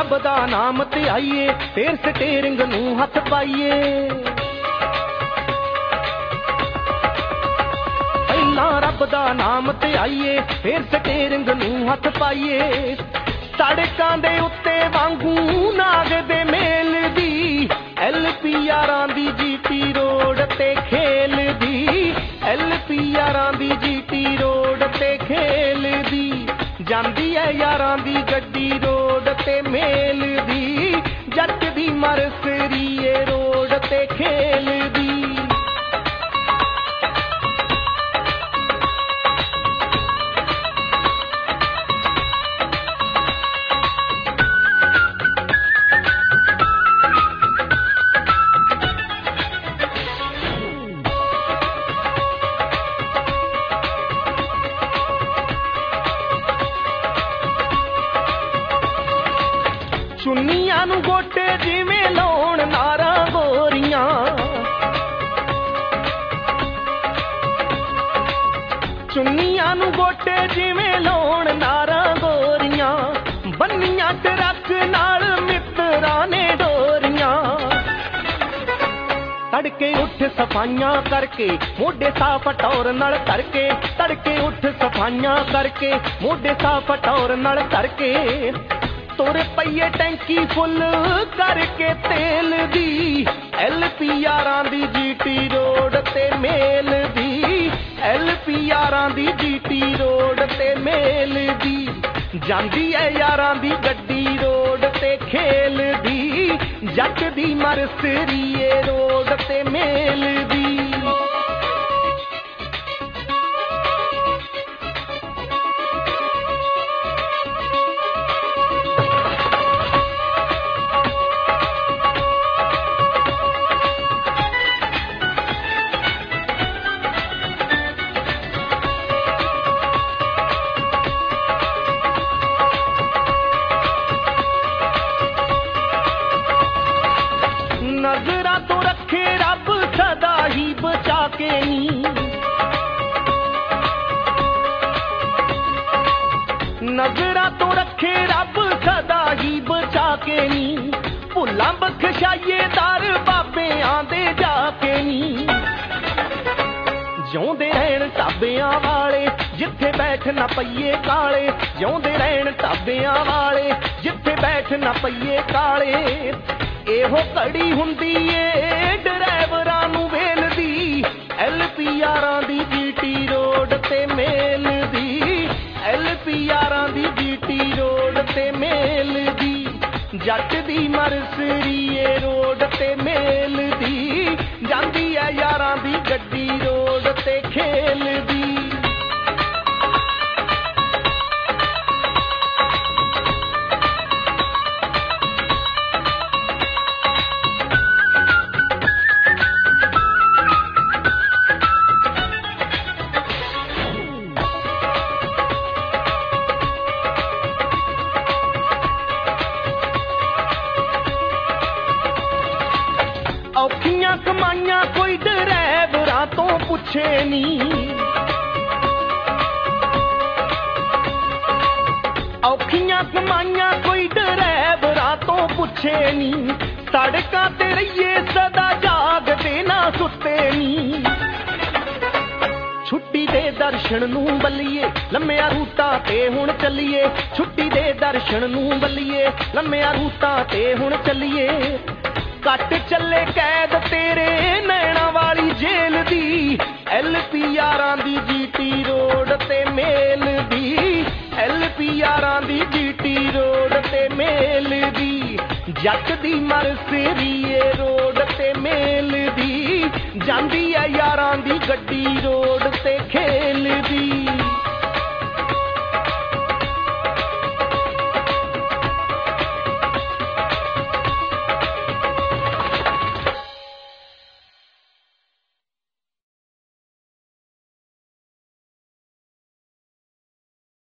रब दा नाम ते आइए, फिर स्टेरिंग नूं हथ पाइए। पहला रब दा नाम ते आइए, फिर स्टेरिंग नूं हथ पाइए। सड़कां दे उत्ते वांगू नाग दे मेल दी, LP यारां दी GT रोड ते खेल दी, LP यारां दी GT रोड ते खेल दी। जांदी है यारां दी गड्डी रोड ते मेल दी, जट दी मरसरी रोड ते खेल दी। चुन्नियां नूं गोटे जिवें लाउण नारां गोरियां, चुन्नियां नूं गोटे जिवें लाउण नारां गोरियां। बन्नियां ट्रक नाल मित्तरां ने डोरियां, तड़के उठ सफाइयां करके मोढे साफ टौर नाल करके, तड़के उठ सफाइयां करके मोढे साफ टौर नाल करके। तुर पईए टैंकी फुल करके तेल दी, LP यारां दी GT रोड ते मेल दी, LP यारां दी GT रोड ते मेल दी। जांदी है यारां दी गड्डी रोड ते खेल दी, जट दी मरसरी रोड ते मेल दी। नजरा तो रखे रब सदा ही बचा के नी, नजरा तो रखे रब सदा ही बचा के नी। भुल्लां बख्शाइए दर बाबेआं दे जाके नी, जिउंदे रहण ढाबियां वाले जिथे बैठ ना पईए काले, जिउंदे रहण ढाबियां वाले जिथे बैठ ना पईए काले। एहो कड़ी हुंदी ए ड्राइवरां नूं वेल दी, LP यारां दी GT रोड ते मेल दी, LP यारां दी GT रोड ते मेल दी। जट दी मरसरी रोड ते मेल दी, जांदी है यारां दी गड्डी रोड ते खेल दी। औखियां कमाइयां कोई ड्राइवरां तो पुछे नी, औखियां कमाइयां कोई ड्राइवरां तो पुछे नी। सड़कां ते रहिए सदा जागदे ना सुत्ते नी, छुट्टी दे दर्शन नूं बल्लीए लम्मिया रूटां ते हुण चलीए, छुट्टी दे दर्शन नूं बल्लीए लम्मिया रूटां ते हुण चलीए। कट चले कैद तेरे नैना वाली जेल दी, LP यारां दी GT रोड ते मेल दी, LP यारां दी GT रोड ते मेल दी। जट दी मरसरी रोड ते मेल दी, जांदी है यारां दी गड्डी रोड ते खेल